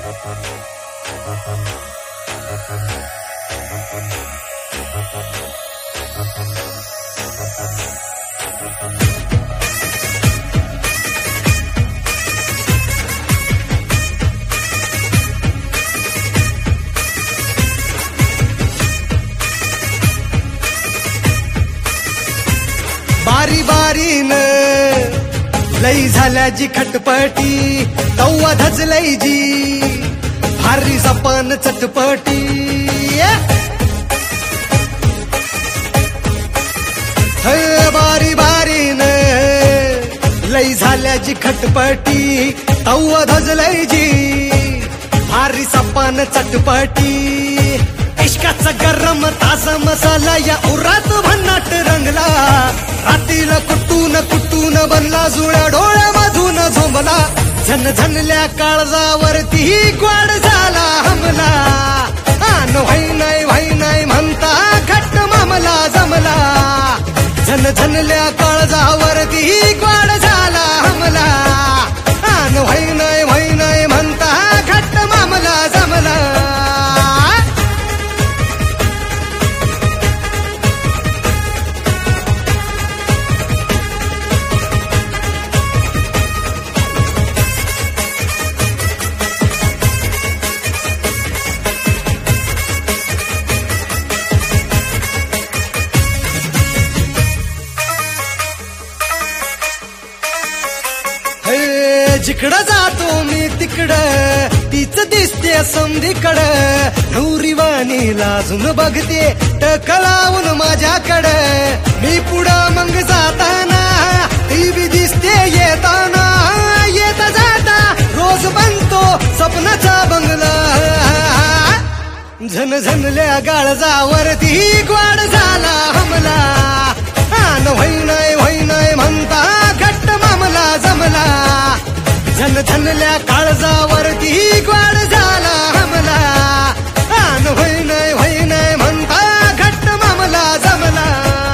बारी बारीन लई झाल्याची खटपटी तव्वा धजलई जी भारी जपान चटपटी बारी बारीन लई झाल्याची खटपटी तव्वा धजलई जी भारी जपान चटपटी इश्काचा गरम ताजा मसाला या उरात भन्नाट रंगला रातीला कुटून कुटून बनला जुळ्या डोळ्यामधून झोंबला झनझनल्या काळजावरती ग्वाड झाला हमला आन व्हाई नाही म्हणता घट्ट मामला जमला झनझनल्या काळजावरती ग्वाड झाला हमला आन व्हाई नाही म्हणता घट्ट मामला जमला जिकडं जातो मी तिकडं तीच दिसते समधीकडं नवरीवाणी लाजून बघते टकलावून माझ्याकडं मी पुढं मग जाताना ती बी दिसते येताना येता जाता रोज बनतो स्वप्नाचा बंगला झनझनल्या गाळजावरती ग्वाड झाला हमला आन व्हाई नाही म्हणता घट्ट मामला जमला झनझनल्या काळजावरती ग्वाड झाला हमला आन व्हाई नाही म्हणता घट्ट मामला जमला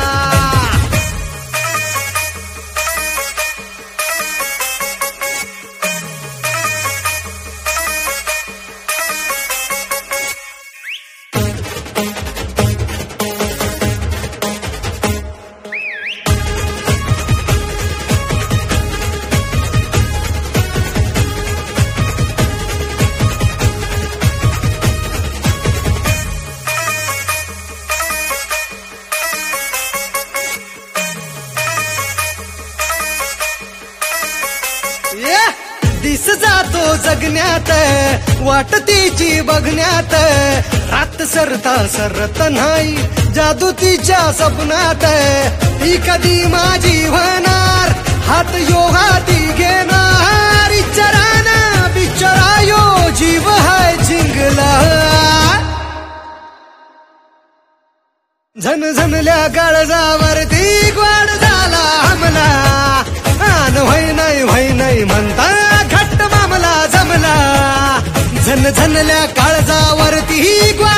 दिस जातो जगण्यात वाट तिची बघण्यात रात सरता सरत नाही जादू तिच्या स्वप्नात ती कधी माझी होणार हात योगाती घेणार इच्छराना बिचारायो जीव हाय जिंगला झनझनल्या काळजावरती ग्वाड झाला हमला आन व्हाई नाही म्हणता घट्ट मामला जमला झनझनल्या काळजावरती ग्वाड